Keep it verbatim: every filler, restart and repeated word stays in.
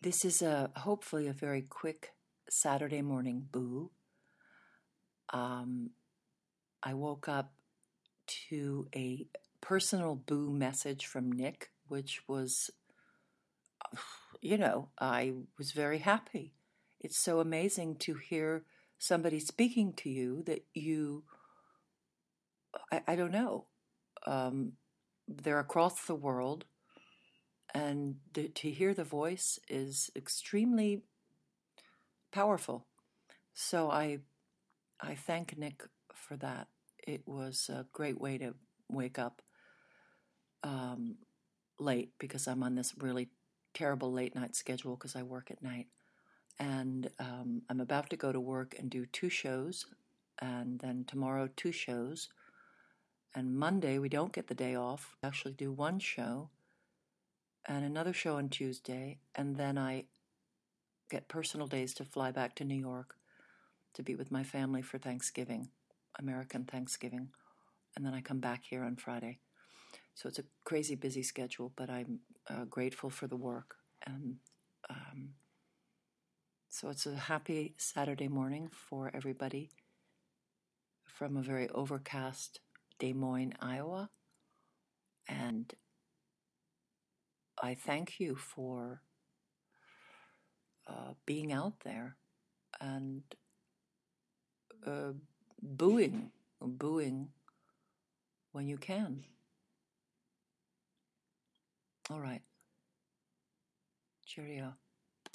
This is a hopefully a very quick Saturday morning boo. Um, I woke up to a personal boo message from Nick, which was, you know, I was very happy. It's so amazing to hear somebody speaking to you that you, I, I don't know, um, they're across the world, and to, to hear the voice is extremely powerful. So I I thank Nick for that. It was a great way to wake up um, late because I'm on this really terrible late night schedule because I work at night. And um, I'm about to go to work and do two shows, and then tomorrow, two shows. And Monday, we don't get the day off. We actually do one show and another show on Tuesday. And then I get personal days to fly back to New York to be with my family for Thanksgiving, American Thanksgiving. And then I come back here on Friday. So it's a crazy busy schedule, but I'm uh, grateful for the work. And um, so it's a happy Saturday morning for everybody from a very overcast Des Moines, Iowa. And I thank you for uh, being out there and uh, booing, booing when you can. All right. Cheerio.